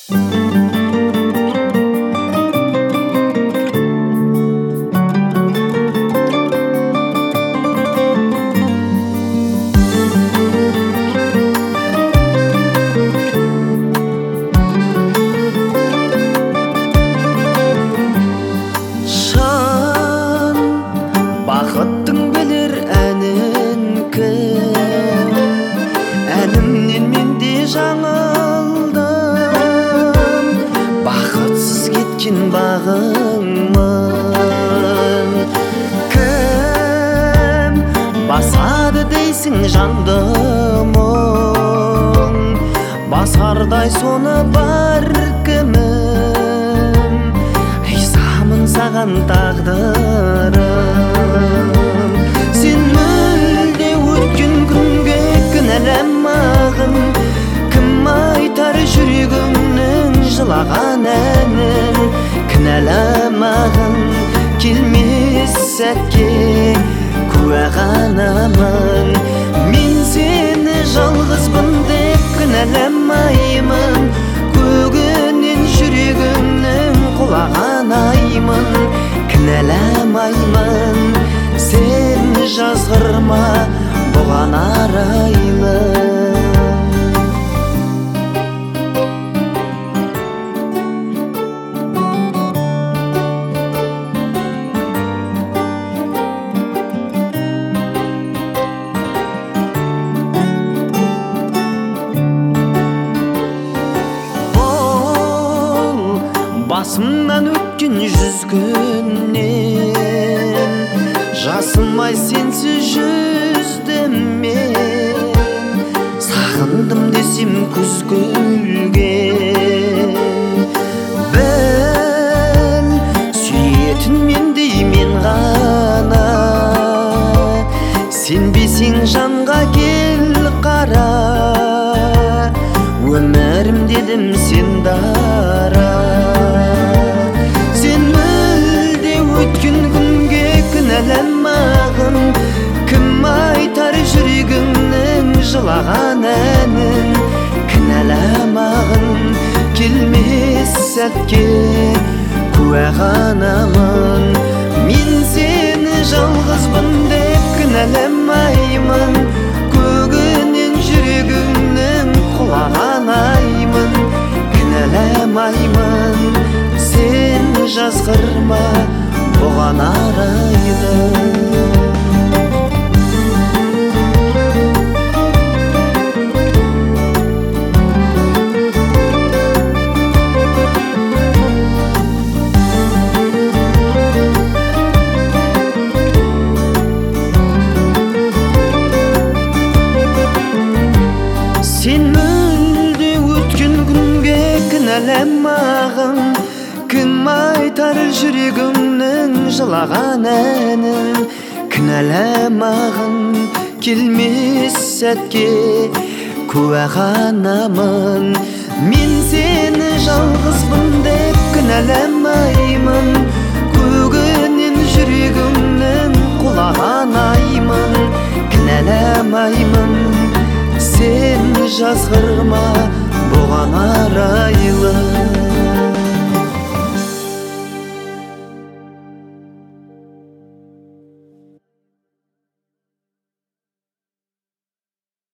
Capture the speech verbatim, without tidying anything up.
Бақыттың білер әнін кім, әнімнен мен де жаңылдым. Бақытсыз кеткен бағыңмын. Кім басады дейсің жанды мұң, басардай соны бар кімім. Ризамын саған тағдырым, сен мүлде өткен күнге кінәламағын. Кім айтар жүрегіңнің жылаған әнін, кінәламағын. Келмес сәтке куә ғанамын, мен сені жалғызбын деп кінәламаймын. Көгінен жүрегімнің құлаған аймын, кінәламаймын. Сен жазғырма бұған арайлы. Басымнан өткен жүз күннен, жасымай сенсіз жүздім мен. Сағындым десем күз күлген, біл сүйетін мендей мен ғана. Сенбесең жанға кел қара, өмірім дедім сен дара. Өткен күнге кінәламағын, кім айтар жүрегіңнің жылаған әнін, кінәламағын. Келмес сәтке куә ғанамын, мен сені жалғызбын деп кінәламаймын. Көгінен жүрегіңнің құлаған аймын, кінәламаймын. Сен жазғырма бұған арайлы. Сен мүлде өткен күнге кінәламағын, кім айтар жүрегімнің жылаған әнін, кінәламағын. Келмес сәтке куә ғанамын, мен сені жалғызбын деп кінәламаймын. Көгінен жүрегімнің құлаған аймын, кінәламаймын. Сен жазғырма бұған арайлы.